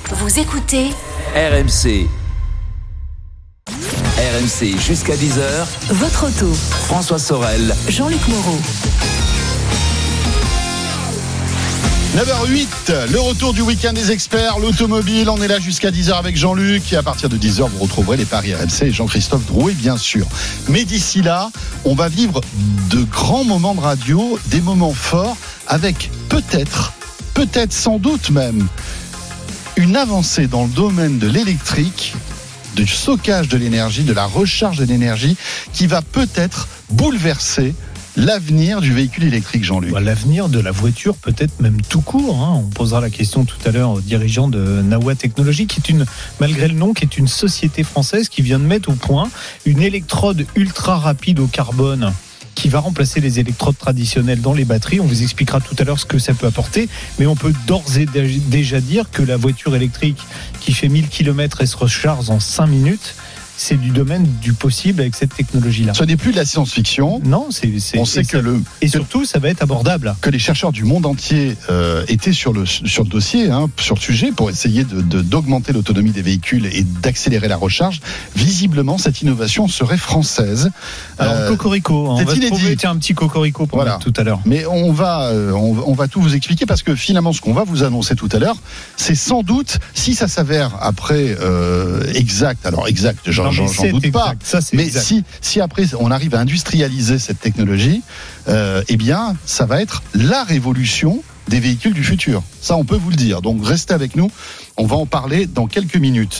Vous écoutez RMC. RMC jusqu'à 10h. Votre auto. François Sorel. Jean-Luc Moreau. 9h08, le retour du week-end des experts, l'automobile. On est là jusqu'à 10h avec Jean-Luc. Et à partir de 10h, vous retrouverez les paris RMC et Jean-Christophe Drouet, bien sûr. Mais d'ici là, on va vivre de grands moments de radio, des moments forts, avec peut-être sans doute même, une avancée dans le domaine de l'électrique, du stockage de l'énergie, de la recharge de l'énergie, qui va peut-être bouleverser l'avenir du véhicule électrique, Jean-Luc. L'avenir de la voiture, peut-être même tout court. On posera la question tout à l'heure aux dirigeants de Nawa Technologies, qui est malgré le nom, qui est une société française qui vient de mettre au point une électrode ultra rapide au carbone qui va remplacer les électrodes traditionnelles dans les batteries. On vous expliquera tout à l'heure ce que ça peut apporter, mais on peut d'ores et déjà dire que la voiture électrique qui fait 1000 km et se recharge en 5 minutes, c'est du domaine du possible avec cette technologie-là. Ce n'est plus de la science-fiction. Non, on sait et surtout, ça va être abordable. Que les chercheurs du monde entier étaient sur le dossier, sur le sujet, pour essayer d'augmenter l'autonomie des véhicules et d'accélérer la recharge. Visiblement, cette innovation serait française. Alors, cocorico, on va se trouver un petit cocorico pour mettre tout à l'heure. Mais on va tout vous expliquer, parce que finalement, ce qu'on va vous annoncer tout à l'heure, c'est sans doute, si ça s'avère après exact, j'en doute pas. Ça, mais exact. Si après on arrive à industrialiser cette technologie, eh bien, ça va être la révolution des véhicules du futur. Ça, on peut vous le dire. Donc, restez avec nous. On va en parler dans quelques minutes.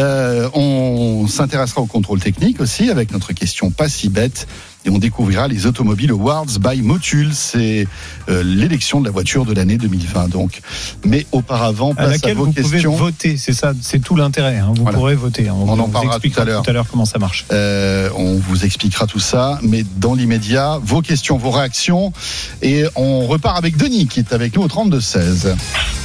On s'intéressera au contrôle technique aussi, avec notre question pas si bête. Et on découvrira les Automobiles Awards by Motul. C'est l'élection de la voiture de l'année 2020. Donc, mais auparavant, place à vos questions. Vous pouvez voter, c'est ça, c'est tout l'intérêt. Vous pourrez voter. On en parlera tout à l'heure comment ça marche. On vous expliquera tout ça, mais dans l'immédiat, vos questions, vos réactions. Et on repart avec Denis, qui est avec nous au 32-16.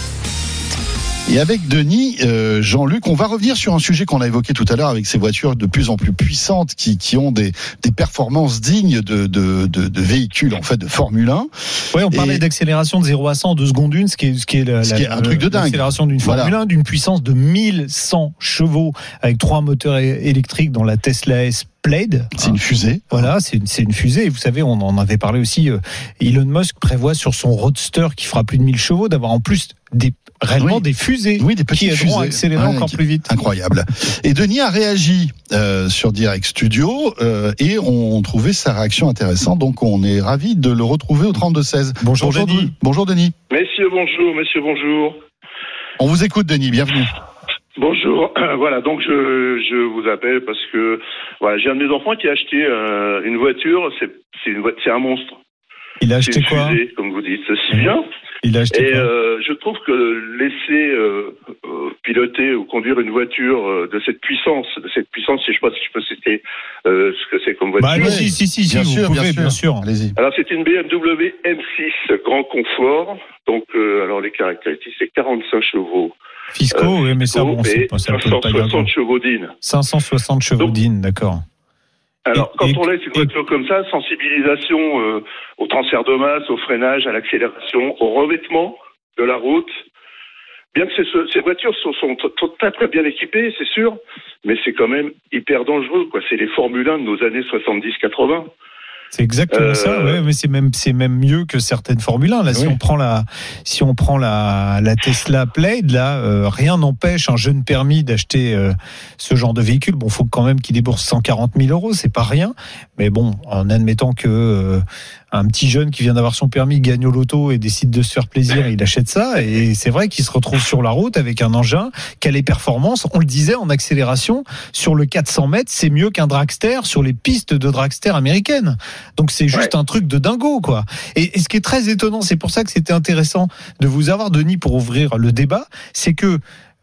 Et avec Denis, Jean-Luc, on va revenir sur un sujet qu'on a évoqué tout à l'heure avec ces voitures de plus en plus puissantes qui ont des performances dignes de véhicules, en fait, de Formule 1. Oui, on parlait d'accélération de 0 à 100 en 2 secondes 1, ce qui est un truc de dingue. L'accélération d'une Formule 1, d'une puissance de 1100 chevaux avec 3 moteurs électriques dans la Tesla S. C'est une fusée. Voilà, c'est une fusée. Et vous savez, on en avait parlé aussi. Elon Musk prévoit sur son Roadster qui fera plus de 1000 chevaux d'avoir en plus des fusées des qui aideront à accélérer encore plus vite. Incroyable. Et Denis a réagi sur Direct Studio et on trouvait sa réaction intéressante. Donc on est ravis de le retrouver au 32-16. Bonjour Denis. Bonjour Denis. Messieurs, bonjour. On vous écoute Denis, bienvenue. Bonjour, voilà, donc je vous appelle parce que j'ai un de mes enfants qui a acheté une voiture, c'est un monstre. Il a acheté quoi ? Fusée, comme vous dites, c'est bien. Il a acheté quoi ? Je trouve que laisser piloter ou conduire une voiture de cette puissance, je sais pas si je peux citer ce que c'est comme voiture. Si, bien sûr. Allez-y. Alors c'est une BMW M6 Grand Confort, donc alors les caractéristiques, c'est 45 chevaux. Fiscaux, oui, mais ça, c'est pas ça. 560 chevaux d'In. 560 chevaux d'In, d'accord. Alors, quand on laisse une voiture comme ça, sensibilisation au transfert de masse, au freinage, à l'accélération, au revêtement de la route. Bien que ces voitures sont très très bien équipées, c'est sûr, mais c'est quand même hyper dangereux, quoi. C'est les Formule 1 de nos années 70-80. C'est exactement ça, ouais, mais c'est même mieux que certaines Formule 1. Là, si on prend la Tesla Plaid, là, rien n'empêche un jeune permis d'acheter ce genre de véhicule. Bon, faut quand même qu'il débourse 140 000 €, c'est pas rien. Mais bon, en admettant que un petit jeune qui vient d'avoir son permis gagne au loto et décide de se faire plaisir, il achète ça. Et c'est vrai qu'il se retrouve sur la route avec un engin qui a les performances. On le disait, en accélération sur le 400 mètres, c'est mieux qu'un dragster sur les pistes de dragster américaines. Donc c'est juste un truc de dingo, quoi. Et ce qui est très étonnant, c'est pour ça que c'était intéressant de vous avoir, Denis, pour ouvrir le débat, c'est que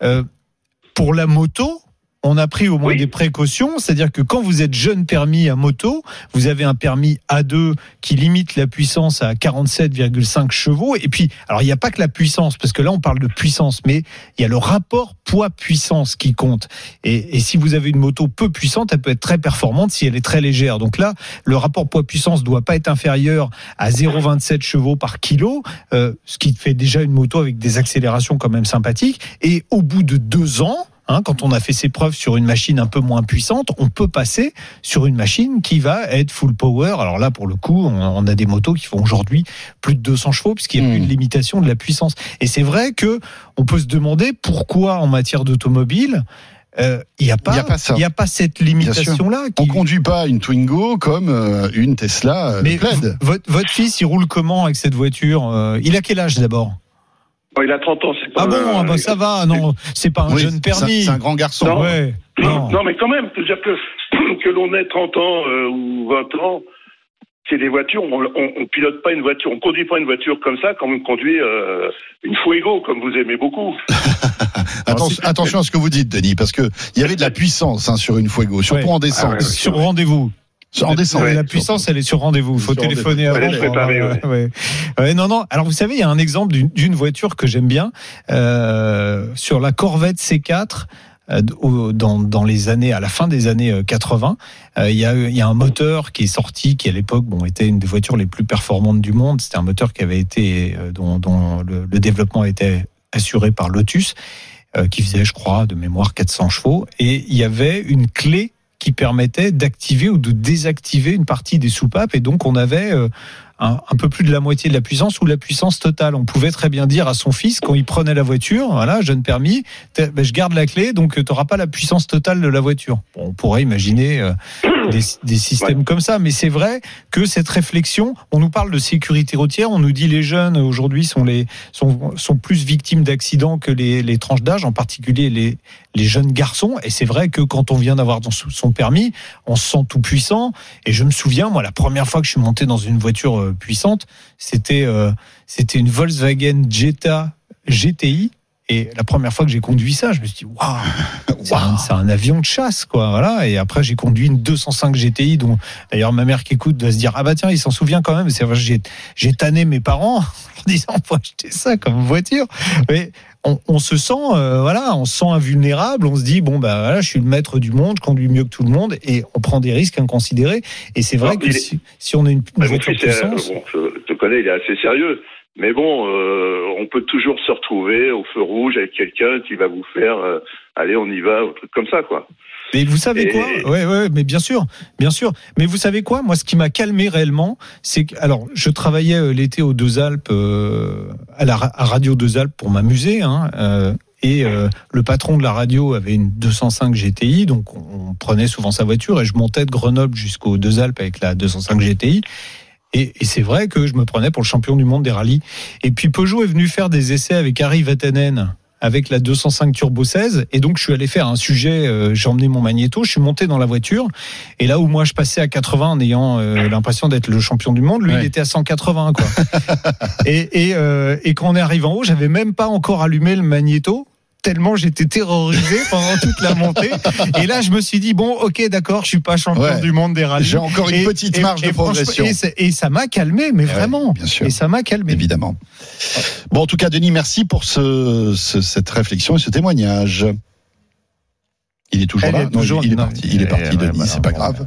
pour la moto, on a pris au moins des précautions, c'est-à-dire que quand vous êtes jeune permis à moto, vous avez un permis A2 qui limite la puissance à 47,5 chevaux. Et puis, alors il n'y a pas que la puissance, parce que là on parle de puissance, mais il y a le rapport poids-puissance qui compte. Et si vous avez une moto peu puissante, elle peut être très performante si elle est très légère. Donc là, le rapport poids-puissance doit pas être inférieur à 0,27 chevaux par kilo, ce qui fait déjà une moto avec des accélérations quand même sympathiques. Et au bout de 2 ans, quand on a fait ses preuves sur une machine un peu moins puissante, on peut passer sur une machine qui va être full power. Alors là, pour le coup, on a des motos qui font aujourd'hui plus de 200 chevaux puisqu'il n'y a plus de limitation de la puissance. Et c'est vrai que on peut se demander pourquoi en matière d'automobile, il n'y a pas cette limitation-là. On conduit pas une Twingo comme une Tesla Plaid. Votre fils, il roule comment avec cette voiture? Il a quel âge d'abord? Il a 30 ans, c'est pas... Ah bon, ça va, non, c'est pas un jeune permis. C'est un grand garçon. Non, non, mais quand même, c'est-à-dire que l'on ait 30 ans ou 20 ans, c'est des voitures, on pilote pas une voiture, on conduit pas une voiture comme ça quand on conduit une Fuego, comme vous aimez beaucoup. Attention à ce que vous dites, Denis, parce que il y avait de la puissance sur une Fuego, surtout en descente. Sur rendez-vous. En décembre. La puissance, elle est sur rendez-vous. Il faut téléphoner avant. Elle est préparée, non. Alors, vous savez, il y a un exemple d'une voiture que j'aime bien, sur la Corvette C4, dans les années, à la fin des années 80. Il y a un moteur qui est sorti, qui à l'époque, était une des voitures les plus performantes du monde. C'était un moteur qui avait été, dont le développement était assuré par Lotus, qui faisait, je crois, de mémoire 400 chevaux. Et il y avait une clé qui permettait d'activer ou de désactiver une partie des soupapes, et donc on avait un peu plus de la moitié de la puissance ou la puissance totale. On pouvait très bien dire à son fils, quand il prenait la voiture, voilà, jeune permis, je garde la clé, donc tu n'auras pas la puissance totale de la voiture. Bon, on pourrait imaginer des systèmes comme ça, mais c'est vrai que cette réflexion, on nous parle de sécurité routière, on nous dit les jeunes aujourd'hui sont plus victimes d'accidents que les tranches d'âge, en particulier les jeunes garçons, et c'est vrai que quand on vient d'avoir son permis, on se sent tout puissant, et je me souviens, moi, la première fois que je suis monté dans une voiture puissante, c'était une Volkswagen Jetta GTI, et la première fois que j'ai conduit ça, je me suis dit waouh, c'est un avion de chasse, quoi, voilà. Et après j'ai conduit une 205 GTI, dont d'ailleurs ma mère qui écoute doit se dire tiens, il s'en souvient quand même. C'est vrai, j'ai tanné mes parents en leur disant faut acheter ça comme voiture, mais on se sent on se sent invulnérable, on se dit je suis le maître du monde, je conduis mieux que tout le monde, et on prend des risques inconsidérés. Et c'est vrai que si on a une voiture puissance, je te connais, il est assez sérieux. Mais on peut toujours se retrouver au feu rouge avec quelqu'un qui va vous faire allez, on y va, un truc comme ça, quoi. Mais vous savez quoi ? Ouais, mais bien sûr. Mais vous savez quoi ? Moi, ce qui m'a calmé réellement, c'est que, alors, je travaillais l'été aux Deux Alpes, à Radio Deux Alpes pour m'amuser, et le patron de la radio avait une 205 GTI, donc on prenait souvent sa voiture, et je montais de Grenoble jusqu'aux Deux Alpes avec la 205 GTI. Et c'est vrai que je me prenais pour le champion du monde des rallyes. Et puis Peugeot est venu faire des essais avec Harry Vatanen avec la 205 Turbo 16. Et donc je suis allé faire un sujet, j'ai emmené mon magnéto, je suis monté dans la voiture. Et là où moi je passais à 80 en ayant l'impression d'être le champion du monde, lui il était à 180, quoi. et quand on est arrivé en haut, j'avais même pas encore allumé le magnéto, tellement j'étais terrorisé pendant toute la montée. Et là, je me suis dit, ok, d'accord, je suis pas champion du monde des rallyes. J'ai encore une petite marge de progression. Et ça m'a calmé, mais vraiment. Bien sûr. Et ça m'a calmé. Évidemment. Bon, en tout cas, Denis, merci pour cette réflexion et ce témoignage. Il est toujours là? Il est parti, Denis, c'est pas grave.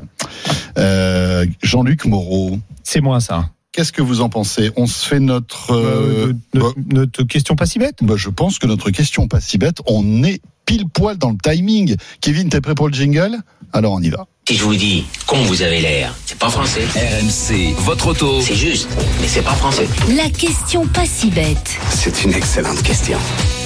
Jean-Luc Moreau. C'est moi, ça. Qu'est-ce que vous en pensez ? On se fait notre question pas si bête ? Je pense que notre question pas si bête, on est pile poil dans le timing. Kevin, t'es prêt pour le jingle ? Alors on y va. Si je vous dis « con vous avez l'air », c'est pas français. RMC, votre auto. C'est juste, mais c'est pas français. La question pas si bête. C'est une excellente question.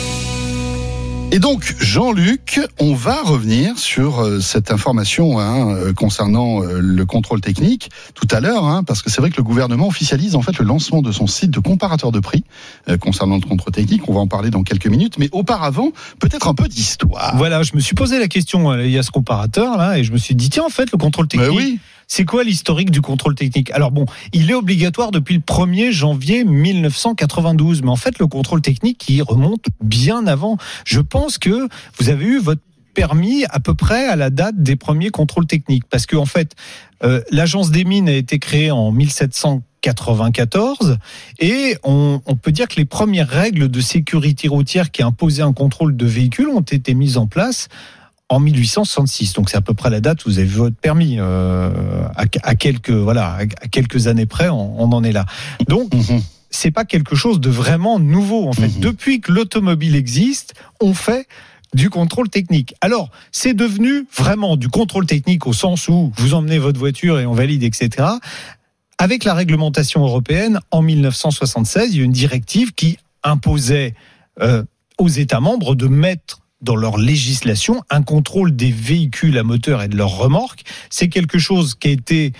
Et donc, Jean-Luc, on va revenir sur cette information concernant le contrôle technique tout à l'heure, parce que c'est vrai que le gouvernement officialise en fait le lancement de son site de comparateur de prix concernant le contrôle technique. On va en parler dans quelques minutes, mais auparavant, peut-être un peu d'histoire. Voilà, je me suis posé la question, il y a ce comparateur là, et je me suis dit tiens, en fait, le contrôle technique. C'est quoi l'historique du contrôle technique ? Alors bon, il est obligatoire depuis le 1er janvier 1992, mais en fait le contrôle technique il remonte bien avant. Je pense que vous avez eu votre permis à peu près à la date des premiers contrôles techniques, parce que en fait l'agence des mines a été créée en 1700 94 et on peut dire que les premières règles de sécurité routière qui imposaient un contrôle de véhicules ont été mises en place en 1866. Donc c'est à peu près la date où vous avez vu votre permis. À quelques années près, on en est là. Donc c'est pas quelque chose de vraiment nouveau en fait. Depuis que l'automobile existe, on fait du contrôle technique. Alors, c'est devenu vraiment du contrôle technique au sens où vous emmenez votre voiture et on valide, etc. Avec la réglementation européenne, en 1976, il y a une directive qui imposait aux États membres de mettre dans leur législation un contrôle des véhicules à moteur et de leurs remorques. C'est quelque chose qui a été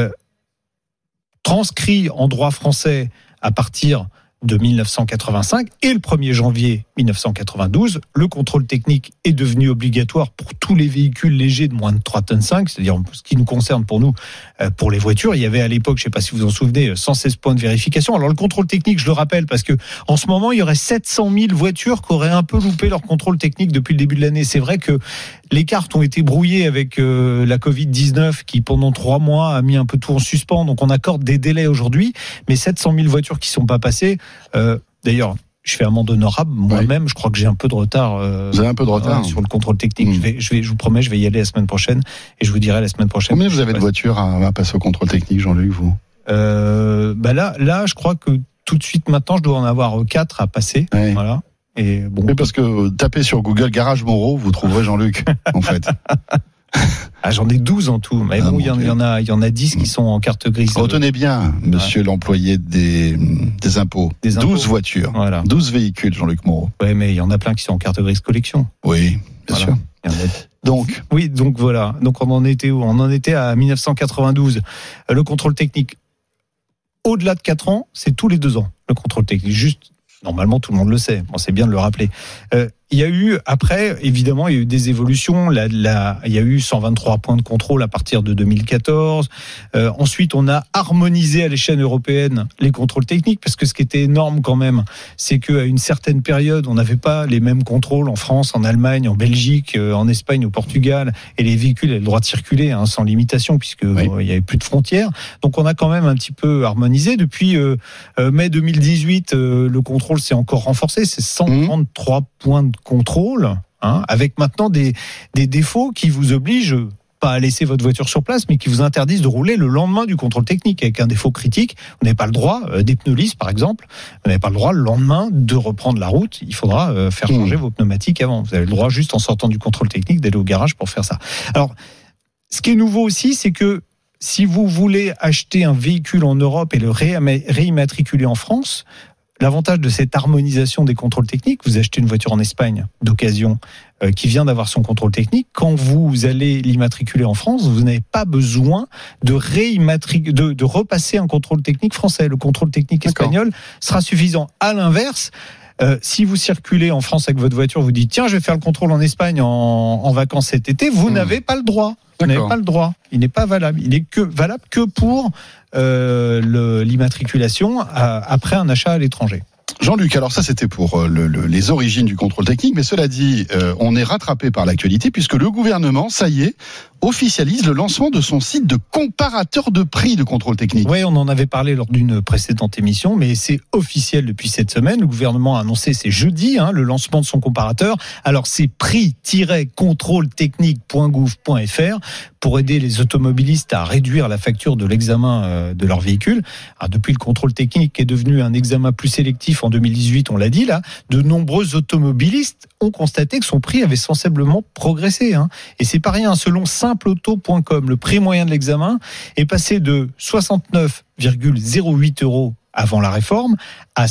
transcrit en droit français à partir de 1985 et le 1er janvier 1992, le contrôle technique est devenu obligatoire pour tous les véhicules légers de moins de 3,5 tonnes, c'est-à-dire ce qui nous concerne pour nous, pour les voitures. Il y avait à l'époque, je ne sais pas si vous vous en souvenez, 116 points de vérification. Alors le contrôle technique, je le rappelle, parce que en ce moment, il y aurait 700 000 voitures qui auraient un peu loupé leur contrôle technique depuis le début de l'année. C'est vrai que les cartes ont été brouillées avec la Covid-19 qui, pendant 3 mois, a mis un peu tout en suspens. Donc on accorde des délais aujourd'hui, mais 700 000 voitures qui ne sont pas passées. D'ailleurs, je fais amende honorable. Moi-même, je crois que j'ai un peu de retard. Vous avez un peu de retard sur le contrôle technique. Je vous promets, je vais y aller la semaine prochaine et je vous dirai la semaine prochaine. Combien vous avez de voitures à passer au contrôle technique, Jean-Luc, vous là, je crois que tout de suite maintenant, je dois en avoir 4 à passer. Ouais. Voilà. Et bon. Mais parce que tapez sur Google Garage Moreau, vous trouverez Jean-Luc, en fait. J'en ai 12 en tout. Mais bon, il y en a 10 qui sont en carte grise. Retenez bien, monsieur l'employé des impôts. 12 voitures. Voilà. 12 véhicules, Jean-Luc Moreau. Oui, mais il y en a plein qui sont en carte grise collection. Oui, bien sûr. Donc. Oui, donc voilà. Donc on en était où ? On en était à 1992. Le contrôle technique. Au-delà de 4 ans, c'est tous les 2 ans. Le contrôle technique. Juste, normalement, tout le monde le sait. Bon, c'est bien de le rappeler. Il y a eu, après, évidemment, il y a eu des évolutions. Il y a eu 123 points de contrôle à partir de 2014. Ensuite, on a harmonisé à l'échelle européenne les contrôles techniques, parce que ce qui était énorme quand même, c'est qu'à une certaine période, on n'avait pas les mêmes contrôles en France, en Allemagne, en Belgique, en Espagne, au Portugal, et les véhicules avaient le droit de circuler sans limitation, puisque il y avait plus de frontières. Donc, on a quand même un petit peu harmonisé. Depuis mai 2018, le contrôle s'est encore renforcé. C'est 133 points de contrôle, avec maintenant des défauts qui vous obligent pas à laisser votre voiture sur place, mais qui vous interdisent de rouler le lendemain du contrôle technique. Avec un défaut critique, vous n'avez pas le droit, des pneus lisses par exemple, vous n'avez pas le droit le lendemain de reprendre la route. Il faudra faire changer vos pneumatiques avant. Vous avez le droit juste en sortant du contrôle technique d'aller au garage pour faire ça. Alors, ce qui est nouveau aussi, c'est que si vous voulez acheter un véhicule en Europe et le réimmatriculer en France, l'avantage de cette harmonisation des contrôles techniques, vous achetez une voiture en Espagne d'occasion qui vient d'avoir son contrôle technique. Quand vous allez l'immatriculer en France, vous n'avez pas besoin de repasser un contrôle technique français. Le contrôle technique espagnol sera suffisant. À l'inverse, si vous circulez en France avec votre voiture, vous dites tiens, je vais faire le contrôle en Espagne en vacances cet été, vous n'avez pas le droit. Vous n'avez pas le droit. Il n'est pas valable. Il est valable que pour l'immatriculation après un achat à l'étranger. Jean-Luc, alors ça c'était pour les origines du contrôle technique, mais cela dit, on est rattrapé par l'actualité puisque le gouvernement, ça y est, officialise le lancement de son site de comparateur de prix de contrôle technique. Oui, on en avait parlé lors d'une précédente émission, mais c'est officiel depuis cette semaine. Le gouvernement a annoncé, c'est jeudi, le lancement de son comparateur. Alors c'est prix-contrôletechnique.gouv.fr pour aider les automobilistes à réduire la facture de l'examen de leur véhicule. Alors, depuis le contrôle technique qui est devenu un examen plus sélectif en 2018, on l'a dit là, de nombreux automobilistes ont constaté que son prix avait sensiblement progressé. Et c'est pas rien, selon simpleauto.com, le prix moyen de l'examen est passé de 69,08 € avant la réforme à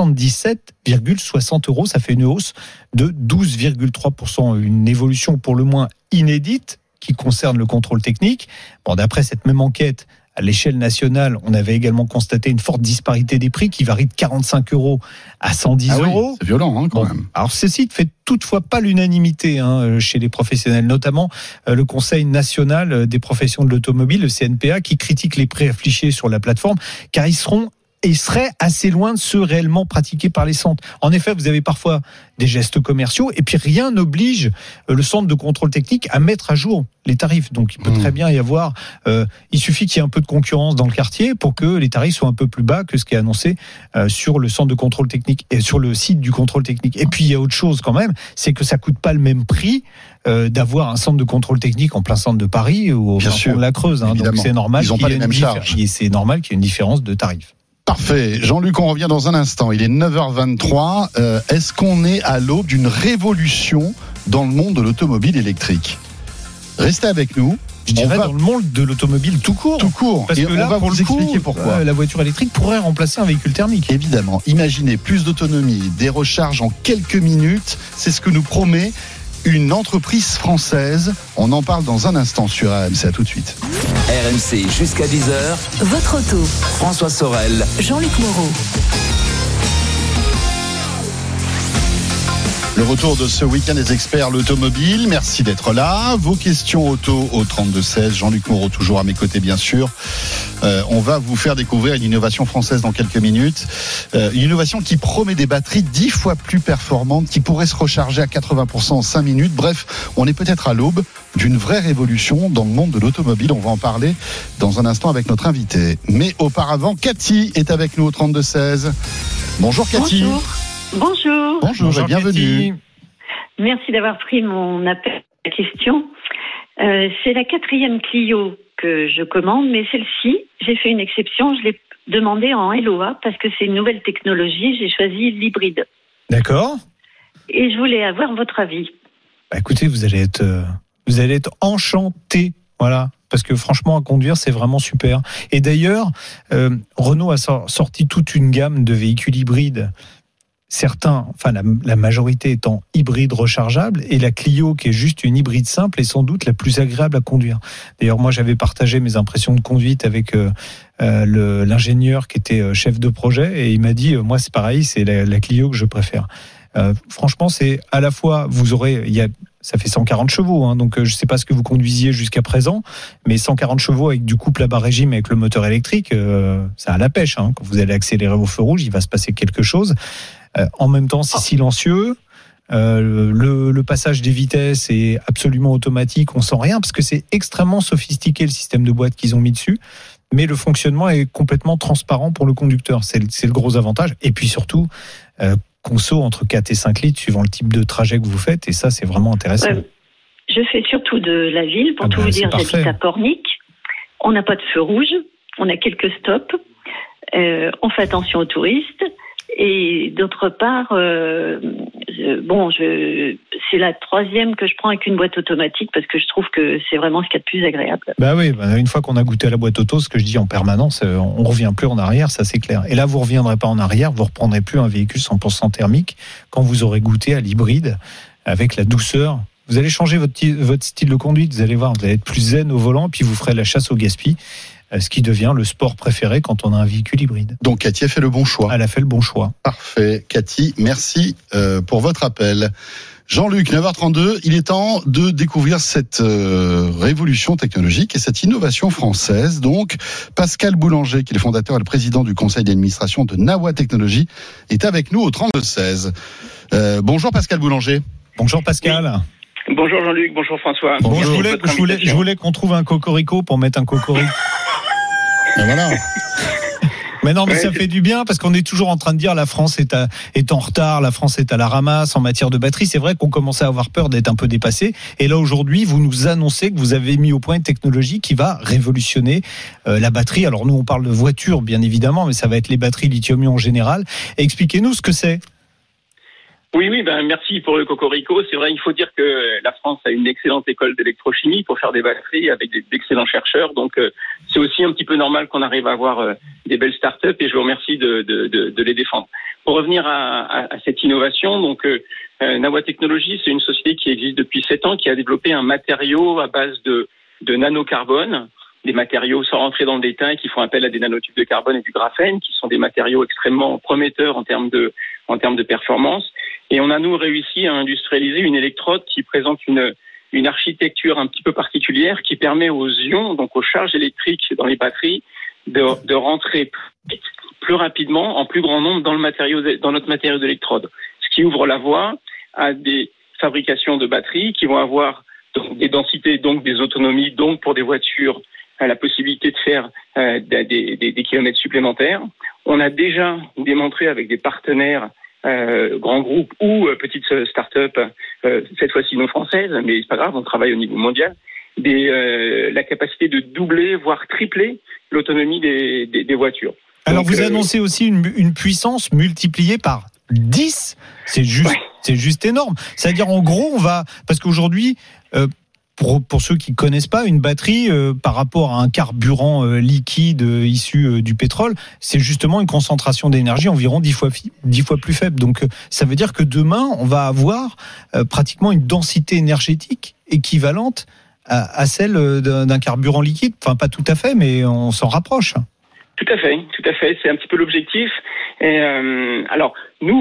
77,60 €. Ça fait une hausse de 12,3%, une évolution pour le moins inédite qui concerne le contrôle technique. Bon, d'après cette même enquête, à l'échelle nationale, on avait également constaté une forte disparité des prix qui varie de 45 € à 110 €. Oui, c'est violent quand même. Alors ce site fait toutefois pas l'unanimité chez les professionnels, notamment le Conseil national des professions de l'automobile, le CNPA, qui critique les prix affichés sur la plateforme, car ils seront et serait assez loin de ceux réellement pratiqués par les centres. En effet, vous avez parfois des gestes commerciaux et puis rien n'oblige le centre de contrôle technique à mettre à jour les tarifs. Donc il peut très bien y avoir, il suffit qu'il y ait un peu de concurrence dans le quartier pour que les tarifs soient un peu plus bas que ce qui est annoncé sur le centre de contrôle technique et sur le site du contrôle technique. Et puis il y a autre chose quand même, c'est que ça coûte pas le même prix d'avoir un centre de contrôle technique en plein centre de Paris ou au fond de la Creuse. Donc c'est normal qu'il y ait une différence de tarifs. Parfait. Jean-Luc, on revient dans un instant. Il est 9h23. Est-ce qu'on est à l'aube d'une révolution dans le monde de l'automobile électrique ? Restez avec nous. Je dirais dans le monde de l'automobile tout court. Tout court. Parce que là, on va vous expliquer pourquoi. La voiture électrique pourrait remplacer un véhicule thermique. Évidemment. Imaginez plus d'autonomie, des recharges en quelques minutes. C'est ce que nous promet une entreprise française. On en parle dans un instant sur RMC. À tout de suite. RMC jusqu'à 10h. Votre auto. François Sorel. Jean-Luc Moreau. Le retour de ce week-end des experts l'automobile. Merci d'être là. Vos questions auto au 32-16. Jean-Luc Moreau toujours à mes côtés, bien sûr. On va vous faire découvrir une innovation française dans quelques minutes. Une innovation qui promet des batteries 10 fois plus performantes, qui pourraient se recharger à 80% en 5 minutes. Bref, on est peut-être à l'aube d'une vraie révolution dans le monde de l'automobile. On va en parler dans un instant avec notre invité. Mais auparavant, Cathy est avec nous au 32-16. Bonjour Cathy. Bonjour. Bonjour et bienvenue. Cathy. Merci d'avoir pris mon appel à question. C'est la 4e Clio que je commande, mais celle-ci, j'ai fait une exception. Je l'ai demandée en LOA parce que c'est une nouvelle technologie. J'ai choisi l'hybride. D'accord. Et je voulais avoir votre avis. Écoutez, vous allez être enchanté. Voilà. Parce que franchement, à conduire, c'est vraiment super. Et d'ailleurs, Renault a sorti toute une gamme de véhicules hybrides. Certains, enfin la majorité étant hybride rechargeable, et la Clio qui est juste une hybride simple est sans doute la plus agréable à conduire. D'ailleurs, moi j'avais partagé mes impressions de conduite avec l'ingénieur qui était chef de projet, et il m'a dit moi c'est pareil, c'est la Clio que je préfère. Franchement, c'est à la fois ça fait 140 chevaux, donc je sais pas ce que vous conduisiez jusqu'à présent, mais 140 chevaux avec du couple à bas régime avec le moteur électrique, ça a la pêche. Quand vous allez accélérer au feu rouge, il va se passer quelque chose. En même temps, c'est silencieux. Le passage des vitesses est absolument automatique. On sent rien parce que c'est extrêmement sophistiqué le système de boîte qu'ils ont mis dessus. Mais le fonctionnement est complètement transparent pour le conducteur. C'est le gros avantage. Et puis surtout, conso entre 4 et 5 litres suivant le type de trajet que vous faites. Et ça, c'est vraiment intéressant. Je fais surtout de la ville. Pour tout vous dire, j'habite à Pornic. On n'a pas de feu rouge. On a quelques stops. On fait attention aux touristes. Et d'autre part, c'est la 3e que je prends avec une boîte automatique parce que je trouve que c'est vraiment ce qu'il y a de plus agréable. Une fois qu'on a goûté à la boîte auto, ce que je dis en permanence, on revient plus en arrière, ça c'est clair. Et là, vous reviendrez pas en arrière, vous reprendrez plus un véhicule 100% thermique quand vous aurez goûté à l'hybride avec la douceur. Vous allez changer votre style de conduite, vous allez voir, vous allez être plus zen au volant, puis vous ferez la chasse au gaspillage. Ce qui devient le sport préféré quand on a un véhicule hybride. Donc Cathy a fait le bon choix. Elle a fait le bon choix. Parfait. Cathy, merci pour votre appel. Jean-Luc, 9h32, il est temps de découvrir cette révolution technologique et cette innovation française. Donc, Pascal Boulanger, qui est le fondateur et le président du conseil d'administration de Nawa Technologies, est avec nous au 32-16. Bonjour Pascal Boulanger. Bonjour Pascal. Oui. Bonjour Jean-Luc, bonjour François. Bonjour. Je voulais qu'on trouve un cocorico pour mettre un cocorico. Et voilà. Mais non, mais ça fait du bien parce qu'on est toujours en train de dire la France est en retard, la France est à la ramasse en matière de batterie. C'est vrai qu'on commençait à avoir peur d'être un peu dépassé. Et là aujourd'hui, vous nous annoncez que vous avez mis au point une technologie qui va révolutionner la batterie. Alors nous, on parle de voitures bien évidemment, mais ça va être les batteries lithium-ion en général. Expliquez-nous ce que c'est. Oui, merci pour le cocorico. C'est vrai, il faut dire que la France a une excellente école d'électrochimie pour faire des batteries avec d'excellents chercheurs. Donc, c'est aussi un petit peu normal qu'on arrive à avoir des belles startups et je vous remercie de les défendre. Pour revenir à cette innovation, donc, Nawa Technologies, c'est une société qui existe depuis 7 ans, qui a développé un matériau à base de nanocarbone, des matériaux sans rentrer dans le détail qui font appel à des nanotubes de carbone et du graphène, qui sont des matériaux extrêmement prometteurs en termes de performance. Et on a, nous, réussi à industrialiser une électrode qui présente une architecture un petit peu particulière qui permet aux ions, donc aux charges électriques dans les batteries, de rentrer plus rapidement, en plus grand nombre dans notre matériau d'électrode. Ce qui ouvre la voie à des fabrications de batteries qui vont avoir donc des densités, donc des autonomies, donc pour des voitures, la possibilité de faire des kilomètres supplémentaires. On a déjà démontré avec des partenaires, grands groupes ou petites start-up, cette fois-ci non françaises, mais c'est pas grave, on travaille au niveau mondial, la capacité de doubler, voire tripler l'autonomie des voitures. Alors donc, vous annoncez aussi une puissance multipliée par 10, c'est juste énorme. C'est-à-dire en gros, parce qu'aujourd'hui, pour ceux qui connaissent pas, une batterie par rapport à un carburant liquide issu du pétrole, c'est justement une concentration d'énergie environ 10 fois plus faible. Donc ça veut dire que demain, on va avoir pratiquement une densité énergétique équivalente à celle d'un carburant liquide. Enfin, pas tout à fait, mais on s'en rapproche. Tout à fait. C'est un petit peu l'objectif. Et alors,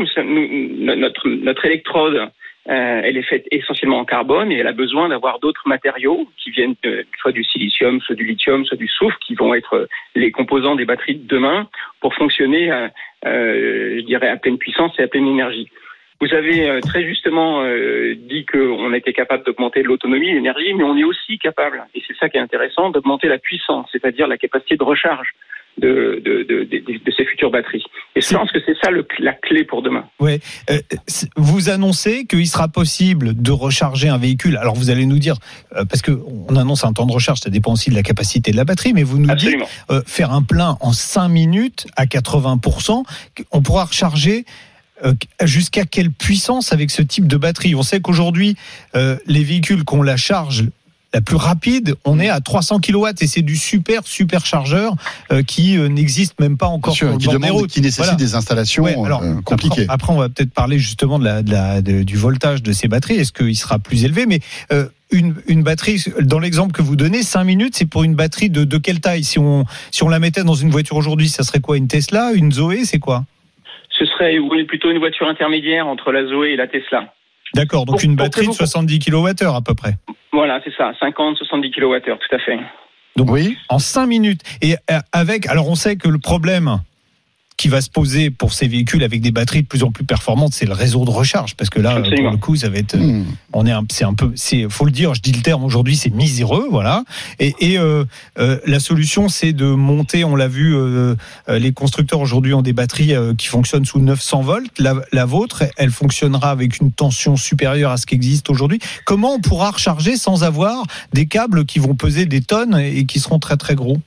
notre électrode, elle est faite essentiellement en carbone et elle a besoin d'avoir d'autres matériaux qui viennent soit du silicium, soit du lithium, soit du soufre, qui vont être les composants des batteries de demain pour fonctionner, je dirais, à pleine puissance et à pleine énergie. Vous avez très justement dit qu'on était capable d'augmenter l'autonomie, l'énergie, mais on est aussi capable, et c'est ça qui est intéressant, d'augmenter la puissance, c'est-à-dire la capacité de recharge de ces futures batteries. Et je pense que c'est ça la clé pour demain. Ouais. Vous annoncez qu'il sera possible de recharger un véhicule. Alors vous allez nous dire, parce qu'on annonce un temps de recharge, ça dépend aussi de la capacité de la batterie, mais vous nous Absolument. dites faire un plein en 5 minutes à 80%, on pourra recharger jusqu'à quelle puissance avec ce type de batterie? On sait qu'aujourd'hui, les véhicules qu'on la charge la plus rapide, on est à 300 kW et c'est du super chargeur qui n'existe même pas encore sur le bord des routes. Qui nécessite des installations compliquées. Après, on va peut-être parler justement du voltage de ces batteries. Est-ce qu'il sera plus élevé? Mais une batterie, dans l'exemple que vous donnez, 5 minutes, c'est pour une batterie de quelle taille? Si on la mettait dans une voiture aujourd'hui, ça serait quoi? Une Tesla? Une Zoé? C'est quoi? Ce serait plutôt une voiture intermédiaire entre la Zoé et la Tesla. D'accord, donc une batterie de 70 kWh à peu près. Voilà, c'est ça, 50-70 kWh, tout à fait. Donc oui, en 5 minutes. Et alors on sait que le problème qui va se poser pour ces véhicules avec des batteries de plus en plus performantes, c'est le réseau de recharge, parce que là, absolument, pour le coup, ça va être, faut le dire, je dis le terme aujourd'hui, c'est miséreux, voilà. Et la solution, c'est de monter, on l'a vu, les constructeurs aujourd'hui ont des batteries qui fonctionnent sous 900 volts. La vôtre, elle fonctionnera avec une tension supérieure à ce qui existe aujourd'hui. Comment on pourra recharger sans avoir des câbles qui vont peser des tonnes et qui seront très très gros?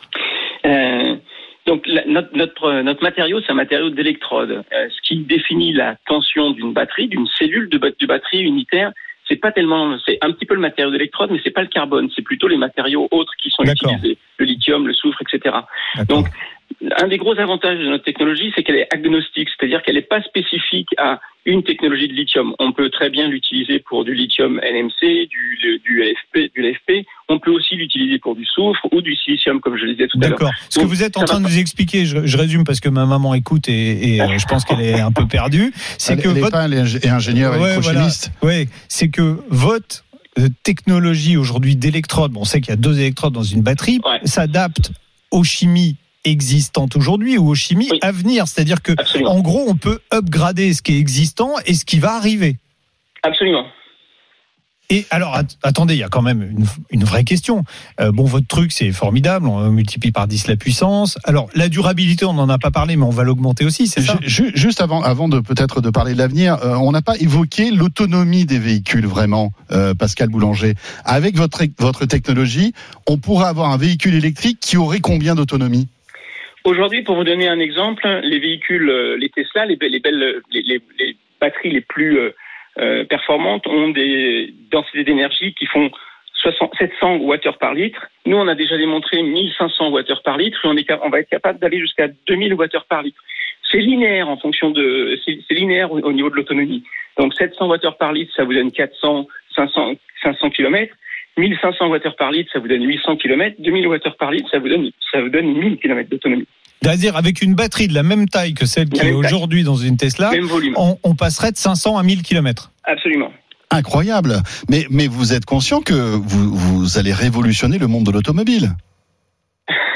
Donc notre matériau, c'est un matériau d'électrode. Ce qui définit la tension d'une batterie, d'une cellule de batterie unitaire, c'est un petit peu le matériau d'électrode, mais c'est pas le carbone, c'est plutôt les matériaux autres qui sont utilisés, le lithium, le soufre, etc. D'accord. Donc un des gros avantages de notre technologie, c'est qu'elle est agnostique, c'est-à-dire qu'elle n'est pas spécifique à une technologie de lithium. On peut très bien l'utiliser pour du lithium NMC, du LFP. On peut aussi l'utiliser pour du soufre ou du silicium, comme je le disais tout à l'heure. D'accord. Ce que vous êtes en train de nous expliquer, je résume parce que ma maman écoute et je pense qu'elle est un peu perdue. Elle n'est pas ingénieure électrochimiste. Voilà. Oui, c'est que votre technologie aujourd'hui d'électrode, on sait qu'il y a 2 électrodes dans une batterie, s'adapte aux chimies existantes aujourd'hui ou aux chimies à venir. C'est-à-dire que, en gros, on peut upgrader ce qui est existant et ce qui va arriver. Absolument. Et alors, attendez, il y a quand même une vraie question. Votre truc, c'est formidable, on multiplie par 10 la puissance. Alors, la durabilité, on n'en a pas parlé, mais on va l'augmenter aussi, c'est ça? Juste avant de peut-être de parler de l'avenir, on n'a pas évoqué l'autonomie des véhicules, vraiment, Pascal Boulanger. Avec votre technologie, on pourrait avoir un véhicule électrique qui aurait combien d'autonomie? Aujourd'hui, pour vous donner un exemple, les véhicules, les Tesla, les batteries les plus performantes ont des densités d'énergie qui font 700 Wh par litre. Nous, on a déjà démontré 1500 Wh par litre et on va être capable d'aller jusqu'à 2000 Wh par litre. C'est linéaire c'est linéaire au niveau de l'autonomie. Donc 700 Wh par litre, ça vous donne 400, 500 km. 1500 Wh par litre, ça vous donne 800 km. 2000 Wh par litre, ça vous donne 1000 km d'autonomie. C'est-à-dire, avec une batterie de la même taille que celle qui est aujourd'hui dans une Tesla, on passerait de 500 à 1000 km. Absolument. Incroyable. Mais vous êtes conscient que vous allez révolutionner le monde de l'automobile?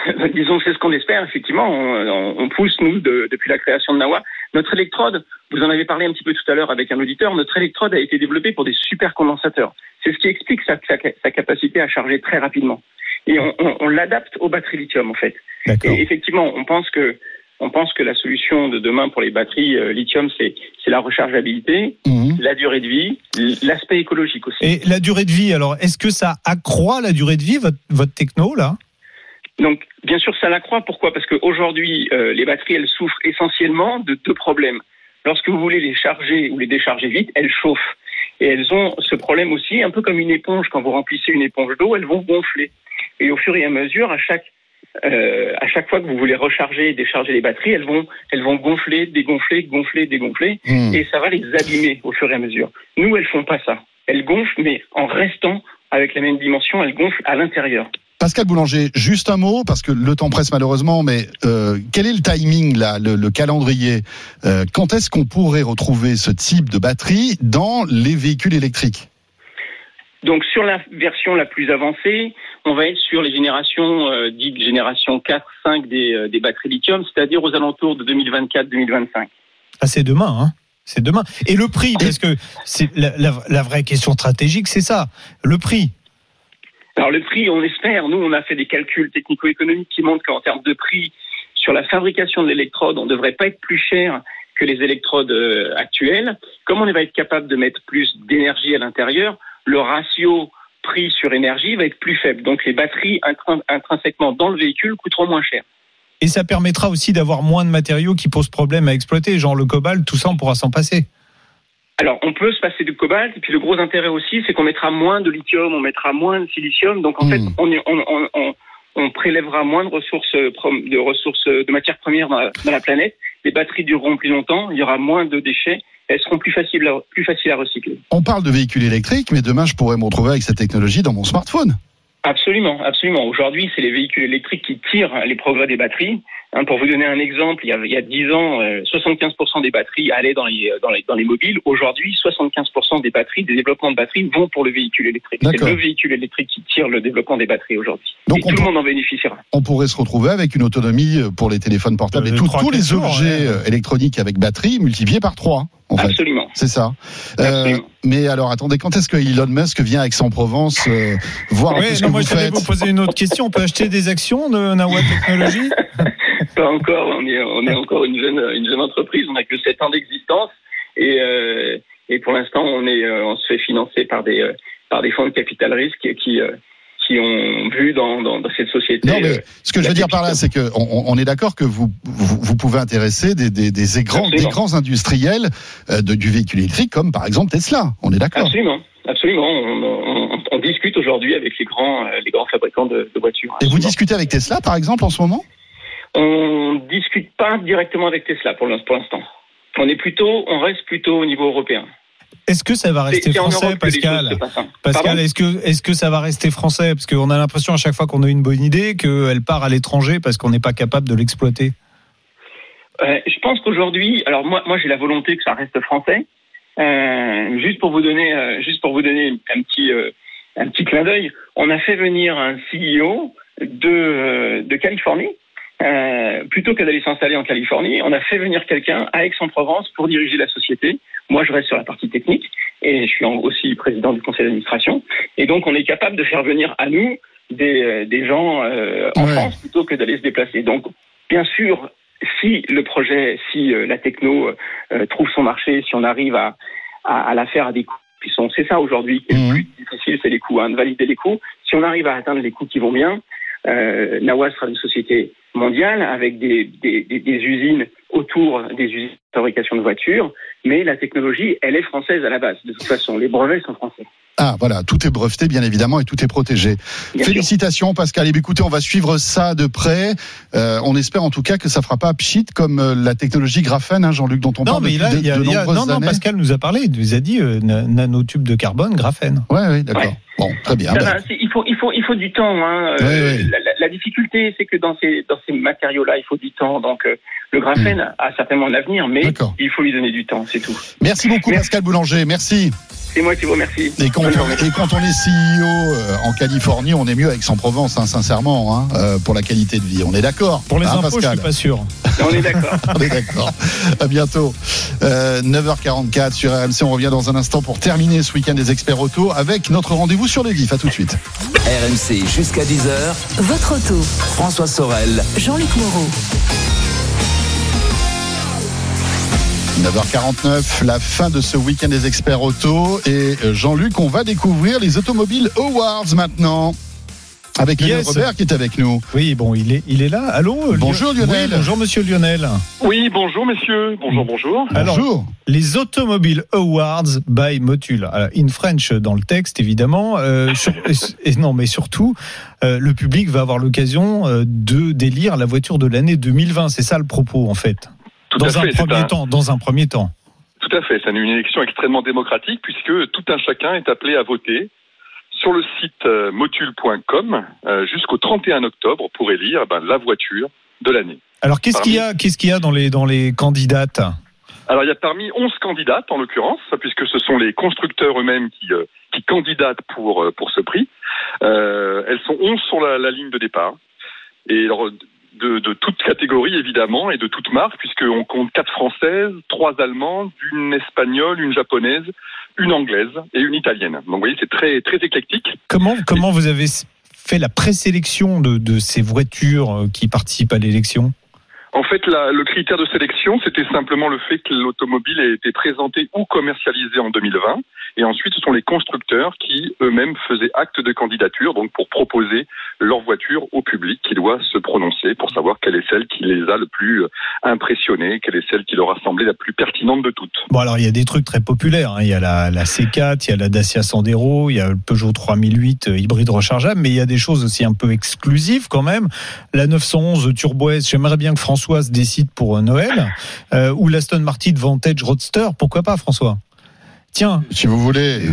disons que c'est ce qu'on espère, effectivement. On pousse, nous, depuis la création de Nawa. Notre électrode, vous en avez parlé un petit peu tout à l'heure avec un auditeur, notre électrode a été développée pour des supercondensateurs. C'est ce qui explique sa capacité à charger très rapidement. Et on l'adapte aux batteries lithium, en fait. D'accord. Et effectivement, on pense que la solution de demain pour les batteries lithium, c'est la rechargeabilité, la durée de vie, l'aspect écologique aussi. Et la durée de vie, alors, est-ce que ça accroît la durée de vie, votre techno, là ? Donc, bien sûr, ça l'accroît. Pourquoi ? Parce qu'aujourd'hui, les batteries, elles souffrent essentiellement de 2 problèmes. Lorsque vous voulez les charger ou les décharger vite, elles chauffent. Et elles ont ce problème aussi, un peu comme une éponge. Quand vous remplissez une éponge d'eau, elles vont gonfler. Et au fur et à mesure, à chaque fois que vous voulez recharger et décharger les batteries, elles vont gonfler, dégonfler, gonfler, dégonfler. Et ça va les abîmer au fur et à mesure. Nous, elles font pas ça. Elles gonflent, mais en restant avec la même dimension, elles gonflent à l'intérieur. Pascal Boulanger, juste un mot, parce que le temps presse malheureusement, mais quel est le timing, là, le calendrier ? Quand est-ce qu'on pourrait retrouver ce type de batterie dans les véhicules électriques ? Donc sur la version la plus avancée, on va être sur les générations dites génération 4, 5 des batteries lithium, c'est-à-dire aux alentours de 2024-2025. Ah, c'est demain, hein ? C'est demain. Et le prix, parce que c'est la vraie question stratégique, c'est ça, le prix. Alors le prix, on espère, nous on a fait des calculs technico-économiques qui montrent qu'en termes de prix, sur la fabrication de l'électrode, on ne devrait pas être plus cher que les électrodes actuelles. Comme on va être capable de mettre plus d'énergie à l'intérieur, le ratio prix sur énergie va être plus faible. Donc les batteries intrinsèquement dans le véhicule coûteront moins cher. Et ça permettra aussi d'avoir moins de matériaux qui posent problème à exploiter, genre le cobalt, tout ça on pourra s'en passer. Alors, on peut se passer du cobalt, et puis le gros intérêt aussi, c'est qu'on mettra moins de lithium, on mettra moins de silicium, donc en fait, on prélèvera moins de ressources de matières premières dans la planète. Les batteries dureront plus longtemps, il y aura moins de déchets, elles seront plus faciles à recycler. On parle de véhicules électriques, mais demain, je pourrais me retrouver avec cette technologie dans mon smartphone. Absolument, absolument. Aujourd'hui, c'est les véhicules électriques qui tirent les progrès des batteries. Pour vous donner un exemple, il y a 10 ans, 75% des batteries allaient dans les mobiles. Aujourd'hui, 75% des batteries, des développements de batteries vont pour le véhicule électrique. D'accord. C'est le véhicule électrique qui tire le développement des batteries aujourd'hui. Donc et tout le monde en bénéficiera. On pourrait se retrouver avec une autonomie pour les téléphones portables et tous les objets électroniques avec batterie multipliés par 3. En fait. Absolument. C'est ça. Mais alors, attendez, quand est-ce que Elon Musk vient à Aix-en-Provence voir un peu ce que vous faites ? Je vais vous poser une autre question. On peut acheter des actions de Nawa Technologies ? Pas encore. On est encore une jeune entreprise. On n'a que 7 ans d'existence et pour l'instant, on se fait financer par des fonds de capital risque qui ont vu dans cette société. Non, mais ce que je veux dire par là, c'est que on est d'accord que vous pouvez intéresser des grands industriels du véhicule électrique, comme par exemple Tesla. On est d'accord. Absolument. On discute aujourd'hui avec les grands fabricants de voitures. Et vous discutez avec Tesla, par exemple, en ce moment ? On discute pas directement avec Tesla pour l'instant. On reste plutôt au niveau européen. Est-ce que ça va rester français, Pascal ? Pascal, est-ce que ça va rester français ? Parce qu'on a l'impression à chaque fois qu'on a une bonne idée qu'elle part à l'étranger parce qu'on n'est pas capable de l'exploiter. Je pense qu'aujourd'hui, alors moi j'ai la volonté que ça reste français. Juste pour vous donner un petit clin d'œil, on a fait venir un CEO de Californie. Plutôt que d'aller s'installer en Californie, on a fait venir quelqu'un à Aix-en-Provence pour diriger la société. Moi, je reste sur la partie technique et je suis aussi président du conseil d'administration. Et donc, on est capable de faire venir à nous des gens en France plutôt que d'aller se déplacer. Donc, bien sûr, si la techno trouve son marché, si on arrive à la faire à des coûts c'est ça aujourd'hui qui est le plus difficile, c'est les coûts, de valider les coûts. Si on arrive à atteindre les coûts qui vont bien, Nawa sera une société mondiale avec des usines autour des usines de fabrication de voitures, mais la technologie, elle est française à la base. De toute façon, les brevets sont français. Ah, voilà, tout est breveté, bien évidemment, et tout est protégé. Bien Félicitations, sûr. Pascal. Et écoutez, on va suivre ça de près. On espère en tout cas que ça fera pas pchit comme la technologie graphène, Jean-Luc, dont on parle depuis de nombreuses années. Pascal nous a parlé, il nous a dit nanotube de carbone, graphène. Oui, d'accord. Ouais. Bon, très bien. Il faut du temps. La difficulté, c'est que dans ces matériaux-là, il faut du temps. Donc, le graphène a certainement un avenir, mais il faut lui donner du temps, c'est tout. Merci beaucoup, Pascal Boulanger. Merci. C'est moi qui vous remercie. Et quand on est CEO en Californie, on est mieux avec Aix-en-Provence, sincèrement, pour la qualité de vie. On est d'accord. Pour les impôts, Pascal, je suis pas sûr. On est d'accord. On est d'accord. À bientôt. 9h44 sur RMC. On revient dans un instant pour terminer ce week-end des experts auto avec notre rendez-vous sur les VIF. À tout de suite. RMC jusqu'à 10h. Votre auto. François Sorel. Jean-Luc Moreau. 9h49, la fin de ce week-end des experts auto. Et Jean-Luc, on va découvrir les Automobiles Awards maintenant. Avec Lionel Robert qui est avec nous. Oui, bon, il est là. Allô, bonjour Lionel. Oui, bonjour monsieur Lionel. Oui, bonjour messieurs. Bonjour. Alors, bonjour. Les Automobiles Awards by Motul. In French dans le texte, évidemment. Mais surtout, le public va avoir l'occasion d'élire la voiture de l'année 2020. C'est ça le propos, en fait. Dans un premier temps. Tout à fait. C'est une élection extrêmement démocratique puisque tout un chacun est appelé à voter sur le site motul.com jusqu'au 31 octobre pour élire la voiture de l'année. Alors qu'est-ce qu'il y a dans les candidates ? Alors il y a parmi 11 candidates en l'occurrence, puisque ce sont les constructeurs eux-mêmes qui candidatent pour ce prix. Elles sont 11 sur la ligne de départ. Et alors, de toute catégorie évidemment et de toute marque, puisqu'on compte 4 françaises, 3 allemandes, une espagnole, une japonaise, une anglaise et une italienne. Donc vous voyez, c'est très, très éclectique. Comment vous avez fait la présélection de ces voitures qui participent à l'élection ? En fait, le critère de sélection, c'était simplement le fait que l'automobile ait été présentée ou commercialisée en 2020. Et ensuite, ce sont les constructeurs qui eux-mêmes faisaient acte de candidature, donc pour proposer leur voiture au public qui doit se prononcer pour savoir quelle est celle qui les a le plus impressionnés, quelle est celle qui leur a semblé la plus pertinente de toutes. Bon, alors il y a des trucs très populaires. Il y a la C4, il y a la Dacia Sandero, il y a le Peugeot 3008 hybride rechargeable, mais il y a des choses aussi un peu exclusives quand même. La 911 Turbo S, j'aimerais bien que François se décide pour Noël, ou l'Aston Martin Vantage Roadster. Pourquoi pas, François ? Tiens, si vous voulez,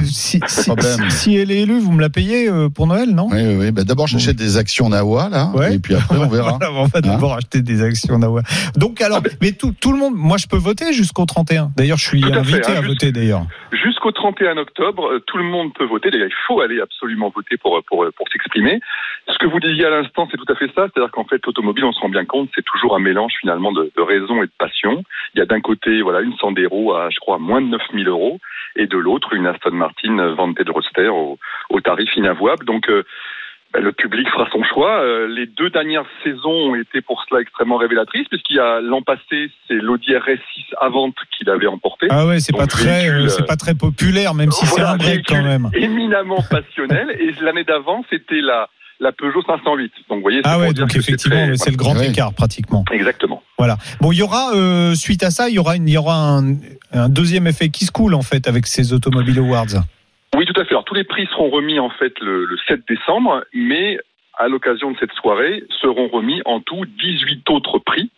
si elle est élue, vous me la payez pour Noël, non ? Oui. D'abord, j'achète des actions Nawa, là, et puis après, on verra. On va d'abord acheter des actions Nawa. Donc, alors, mais tout le monde, moi, je peux voter jusqu'au 31. D'ailleurs, je suis invité à voter, d'ailleurs. Jusqu'au 31 octobre, tout le monde peut voter. D'ailleurs, il faut aller absolument voter pour s'exprimer. Ce que vous disiez à l'instant, c'est tout à fait ça. C'est-à-dire qu'en fait, l'automobile, on se rend bien compte, c'est toujours un mélange, finalement, de raison et de passion. Il y a d'un côté, une Sandero à, je crois, moins de 9 000 €. Et de l'autre, une Aston Martin Vantage Roadster au tarif inavouable. Donc, le public fera son choix. Les 2 dernières saisons ont été pour cela extrêmement révélatrices, puisqu'il y a l'an passé, c'est l'Audi RS6 Avant qui l'avait emporté. Ah ouais, c'est pas très populaire, même si c'est un break quand même. Éminemment passionnel. Et l'année d'avant, c'était la Peugeot 508. Donc, vous voyez, donc effectivement, c'est le grand écart pratiquement. Exactement. Voilà. Bon, il y aura suite à ça, il y aura un deuxième effet qui se coule en fait avec ces Automobiles Awards. Oui, tout à fait. Alors, tous les prix seront remis en fait le 7 décembre, mais à l'occasion de cette soirée seront remis en tout 18 autres prix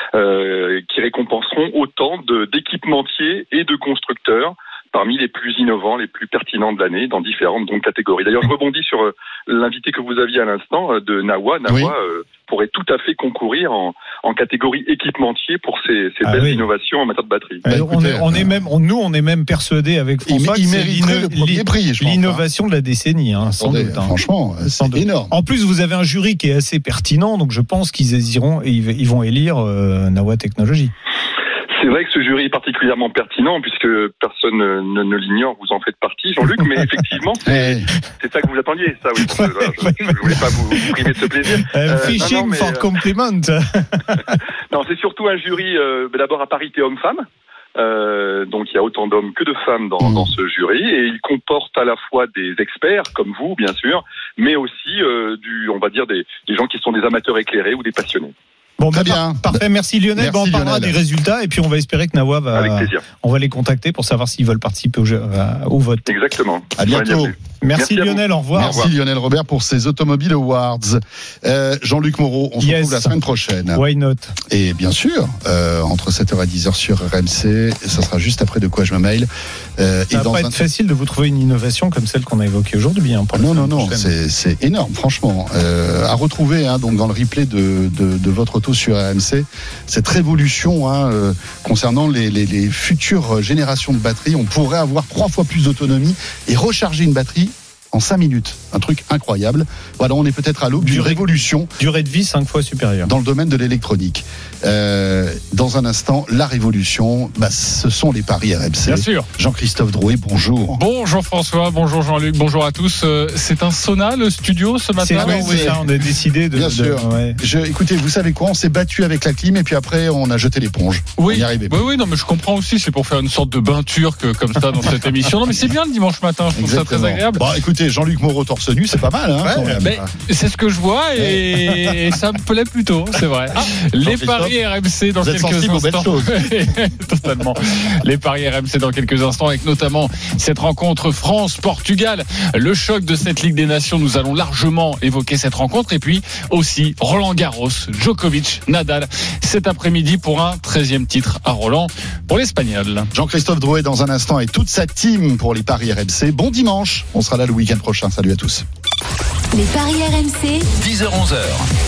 qui récompenseront autant d'équipementiers et de constructeurs parmi les plus innovants, les plus pertinents de l'année dans différentes catégories. D'ailleurs, je rebondis sur l'invité que vous aviez à l'instant de Nawa. Nawa pourrait tout à fait concourir en catégorie équipementier pour ces belles innovations en matière de batterie. On est même persuadés avec François que c'est le premier prix, l'innovation de la décennie, sans doute. Franchement, c'est énorme. En plus, vous avez un jury qui est assez pertinent, donc je pense qu'ils vont élire Nawa Technologies. C'est vrai que ce jury est particulièrement pertinent puisque personne ne l'ignore, vous en faites partie, Jean-Luc, mais effectivement, c'est ça que vous attendiez, ça, oui. Je ne voulais pas vous priver de ce plaisir. Fishing for compliment. Non, c'est surtout un jury, d'abord à parité homme-femme. Donc il y a autant d'hommes que de femmes dans ce jury et il comporte à la fois des experts comme vous, bien sûr, mais aussi on va dire des gens qui sont des amateurs éclairés ou des passionnés. Bon, très bien. Parfait, merci Lionel. On parlera des résultats et puis on va espérer que Nawa on va les contacter pour savoir s'ils veulent participer au vote. Exactement. À bientôt. Merci Lionel, au revoir. Merci Lionel Robert pour ces Automobile Awards. Jean-Luc Moreau, on se retrouve la semaine prochaine. Why not? Et bien sûr, entre 7h et 10h sur RMC, ça sera juste après De quoi je me mail. Ça va pas être facile de vous trouver une innovation comme celle qu'on a évoquée aujourd'hui. Non, c'est énorme, franchement. À retrouver donc dans le replay de votre auto sur RMC, cette révolution concernant les futures générations de batteries. On pourrait avoir 3 fois plus d'autonomie et recharger une batterie en 5 minutes. Un truc incroyable. Voilà, on est peut-être à l'aube d'une révolution. Durée de vie 5 fois supérieure. Dans le domaine de l'électronique. Dans un instant, la révolution, ce sont les paris RMC. Bien sûr. Jean-Christophe Drouet, bonjour. Bonjour François, bonjour Jean-Luc, bonjour à tous. C'est un sauna, le studio, ce matin? Oui, ça, on a décidé de... Bien sûr. Écoutez, vous savez quoi? On s'est battu avec la clim et puis après, on a jeté l'éponge. Oui, on y arrivait. Oui, non, mais je comprends aussi. C'est pour faire une sorte de bain turc comme ça dans cette émission. Non, mais c'est bien le dimanche matin. Je trouve ça très agréable. Bon, écoutez, Jean-Luc Moreau torse nu, c'est pas mal, quand même. Mais c'est ce que je vois et ça me plaît plutôt, c'est vrai. Les paris RMC dans quelques instants. Totalement. Les paris RMC dans quelques instants avec notamment cette rencontre France-Portugal. Le choc de cette Ligue des Nations, nous allons largement évoquer cette rencontre et puis aussi Roland Garros, Djokovic, Nadal cet après-midi pour un 13e titre à Roland pour l'Espagnol. Jean-Christophe Drouet dans un instant et toute sa team pour les paris RMC. Bon dimanche, on sera là le week-end prochain. Salut à tous. Les paris RMC, 10h-11h.